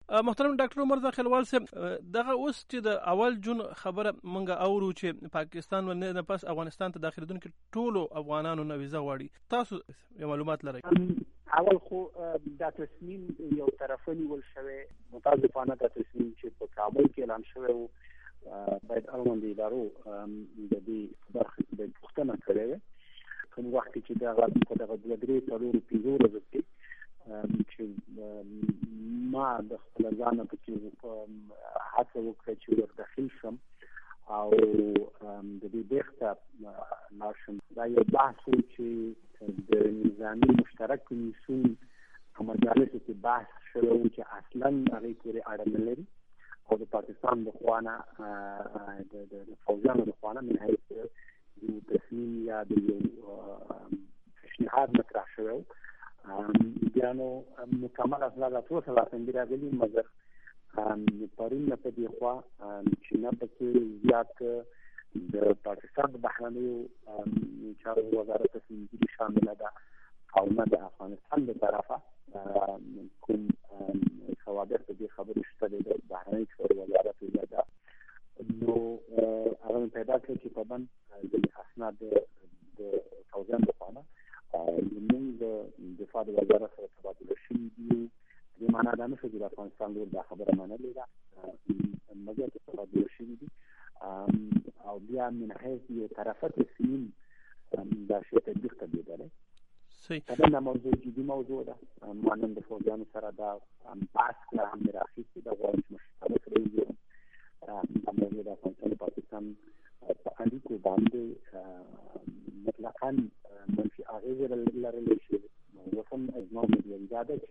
محترم ډاکټر عمر رضا خیلوال صاحب، دغه اوس چې د اول جون خبره مونږ اورو چې پاکستان ول نه پس افغانستان ته داخليدونکو ټولو افغانانو نه ویزه غواړي، تاسو معلومات لرئ؟ اول خو دا تصمیم یو طرفنی ول شوی، متاسفانه دا تصمیم چې په کابل کې اعلان شوی و باید اړوند ادارو د دې برخه د پوښتنه کړې کوم وخت چې دغه د درې څلورو پنځو ورځو کې چې ما د خپل ځان په کې هڅه وکړه چې ور داخل شم او د دې بهته ناشم. دا یو بحث چې د نظامی مشترک کمیسیون په مجالسو کې بحث شوی چې اصلا هغه پورې اړه نه لري او د پاکستان د خوانه د فوجانو د خوانه من حیث یو تصمیم یا د یو پیشنهاد مطرح شوی بیا نو مکمل اصلاح ټول راځي راغلي، مګر پرون په دې خوا چې نه پکې زیات د پاکستان د بهرنیو چارو وزارت څخه شامل ده او نه د افغانستان د طرفه کوم ثوابت دې خبرې شته د بهرنیو چارو وزارت ده. نو هغه پیدا کړ چې په باندې د اسناد د فوجان لپاره زموږ د دفاع د وزارت سره تبادله شوي دي. دې معنا دا نه شي چې د افغانستان لور دا خبره منلې ده، مګر تبادله شوي دي او بیا من حیث یو طرفه تصمیم دا شی تطبیق کېدلی. دا موضوع جدي موضوع ده، مانند د فوجانو سره دا بحث کړه هم راخیستې ده، غواړم چې مشترک کړي دا موضوع د افغانستان او پاکستان په اړیکو باندې مطلقاً منفي اغېزې لرلی شي. وسم ازما مدیریت ده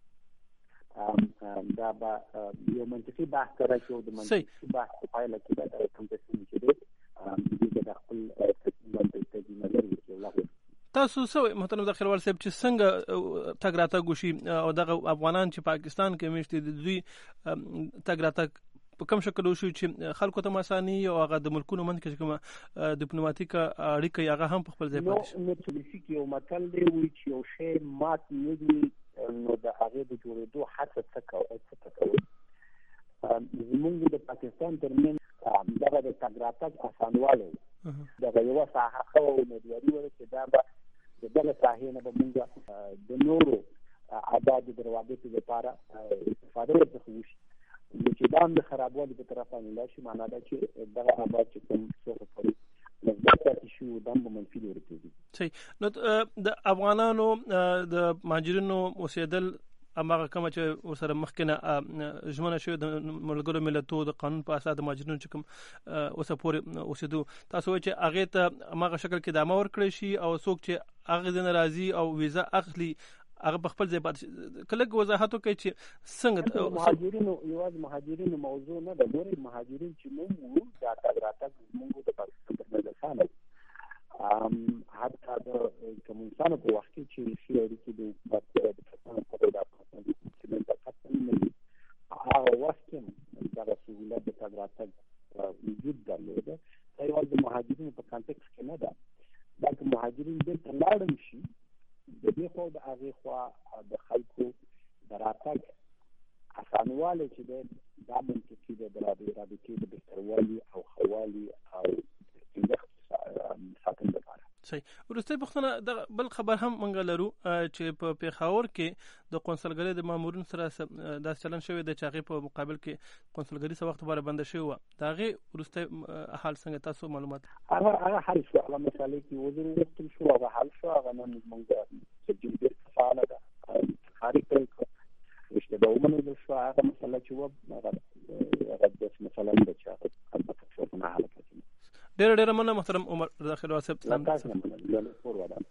چې دا به یو منطقي بحث راځي او د منطقي بحث په پایله کې دا کوم تصمیم چې دی د خپل تصمیم نظر وکړي. تاسو سوي محترم خیلوال صاحب چې څنګه تګ راتګ وشي او دغه افغانان چې پاکستان کې مشتي د دوی تګ راتګ په کوم شکل وشي چې خلکو ته مسانی او هغه د ملکونو منځ کې کوم ډیپلوماټیک اړیکې هغه هم په خپل ځای پاتې شي؟ نو چې یو متل دی چې یو شی مات نه دی نو د هغه د جوړېدو هڅه څه کوي. زموږ د پاکستان ترمنځ دغه د تګ راتګ اسانوالی دغه یوه ساحه او امیدواري وه چې دا به د دغه ساحې نه به موږ د نورو آبادو د روابطو لپاره استفاده ورڅخه وشي. چې دا هم د خرابوالي په طرف باندې لاړ شي، معنا دا چې دغه آباد چې کوم څوک پرې مثبت پاتې شي دا هم به منفي لوري ته ځي. صحیح. نو د افغانانو د مهاجرینو اوسېدل هماغه کومه چې ورسره مخکې نه ژمنه شوې د ملګرو ملتونو د قانون په اساس د مهاجرینو چې کوم اوسه پورې اوسېدو، تاسو وایئ چې هغې ته هماغه شکل کې ادامه ورکړی شي او څوک چې هغې ځای نه راځي او ویزه اخلي هغه په خپل ځای پاتې. کله وضاحت وکړئ چې څنګه مهاجرینو یوازې مهاجرینو موضوع نه ده. ګورئ مهاجرین چې موږ وو دا تګ راتګ موږ د پاکستان ترمنځ اسانه حتی د کمونستانو په وخت کې چې ښې اړیکې د پاکستان سره د افغانستان د حکومت طاقت نه وي، هغه وخت کې دغه سهولت د تګ راتګ وجود درلوده. دا یوازې د مهاجرینو په کانټکس کې نه ده، بلکې مهاجرین دلته لاړم شي د دې خوا د هغې خوا د خلکو د راتګ اسانوالی چې دی دا منطقي دی د رابطې د بهتروالي او ښهوالي او ټینګښت ساتنې لپاره. صحیح. وروستۍ پوښتنه د بل خبر هم موږ لرو چې په پېښور کې د قونسلګرۍ د مامورینو سره داسې چلن شوی دی چې هغې په مقابل کې قونسلګري څه وخت لپاره بنده شوې وه، د هغې وروستی حال څنګه تاسو معلومات؟ هغه حل شو، هغه مسالې کې وزیر وغوښتل شو، هغه حل شو. هغه نن موږ چې ډېر فعاله ده خارج پیل کړو اشتباه ومنل شو. هغه مسله چې وه هغه داسې مسله نه ده چې هغه البته څوک نه حل کړي. ډېره مننه محترم عمر رضا خیلوال صاحب.